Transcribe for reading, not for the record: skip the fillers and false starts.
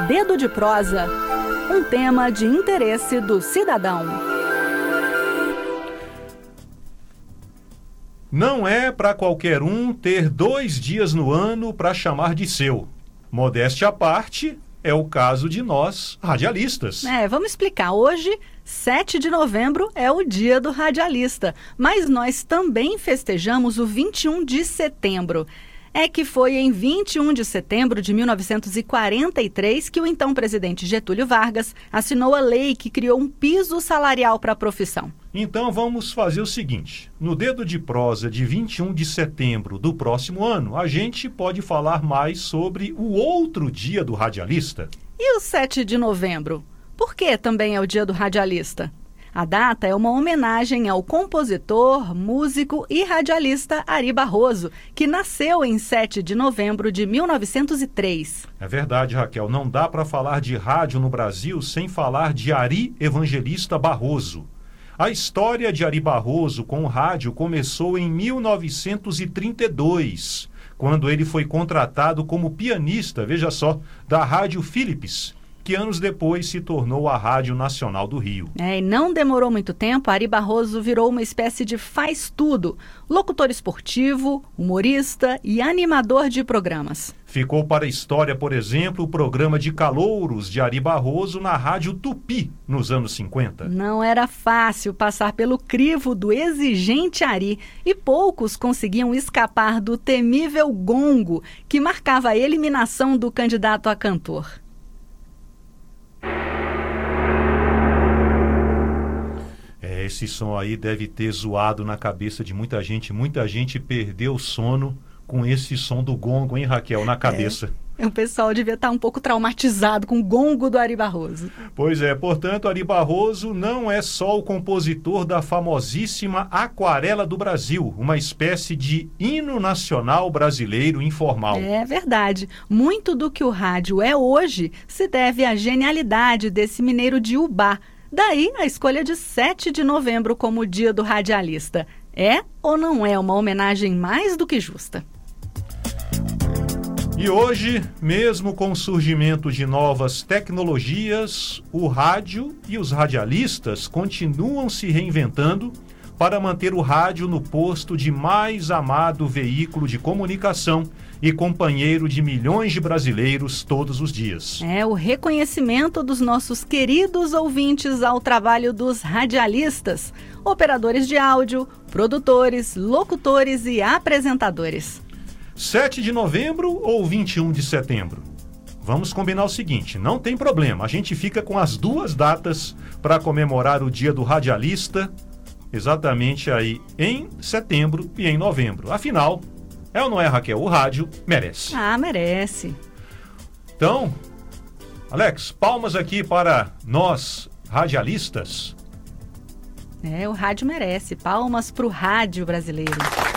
Dedo de prosa, um tema de interesse do cidadão. Não é para qualquer um ter 2 dias no ano para chamar de seu. Modéstia à parte, é o caso de nós, radialistas. Vamos explicar. Hoje, 7 de novembro, é o dia do radialista, mas nós também festejamos o 21 de setembro. É que foi em 21 de setembro de 1943 que o então presidente Getúlio Vargas assinou a lei que criou um piso salarial para a profissão. Então vamos fazer o seguinte, no Dedo de Prosa de 21 de setembro do próximo ano, a gente pode falar mais sobre o outro dia do radialista. E o 7 de novembro? Por que também é o dia do radialista? A data é uma homenagem ao compositor, músico e radialista Ari Barroso, que nasceu em 7 de novembro de 1903. É verdade, Raquel, não dá para falar de rádio no Brasil sem falar de Ari Evangelista Barroso. A história de Ari Barroso com o rádio começou em 1932, quando ele foi contratado como pianista, veja só, da Rádio Philips, que anos depois se tornou a Rádio Nacional do Rio. E não demorou muito tempo, Ari Barroso virou uma espécie de faz-tudo, locutor esportivo, humorista e animador de programas. Ficou para a história, por exemplo, o programa de calouros de Ari Barroso na Rádio Tupi, nos anos 50. Não era fácil passar pelo crivo do exigente Ari e poucos conseguiam escapar do temível gongo que marcava a eliminação do candidato a cantor. Esse som aí deve ter zoado na cabeça de muita gente perdeu o sono com esse som do gongo, hein, Raquel, na cabeça. O pessoal devia estar um pouco traumatizado com o gongo do Ari Barroso. Pois é, portanto, Ari Barroso não é só o compositor da famosíssima Aquarela do Brasil, uma espécie de hino nacional brasileiro informal. É verdade. Muito do que o rádio é hoje se deve à genialidade desse mineiro de Ubá. Daí a escolha de 7 de novembro como dia do radialista. É ou não é uma homenagem mais do que justa? E hoje, mesmo com o surgimento de novas tecnologias, o rádio e os radialistas continuam se reinventando para manter o rádio no posto de mais amado veículo de comunicação e companheiro de milhões de brasileiros todos os dias. É o reconhecimento dos nossos queridos ouvintes ao trabalho dos radialistas, operadores de áudio, produtores, locutores e apresentadores. 7 de novembro ou 21 de setembro? Vamos combinar o seguinte, não tem problema, a gente fica com as duas datas para comemorar o dia do radialista, exatamente aí em setembro e em novembro. Afinal, é ou não é, Raquel? O rádio merece. Merece. Então, Alex, palmas aqui para nós, radialistas. O rádio merece. Palmas para o rádio brasileiro.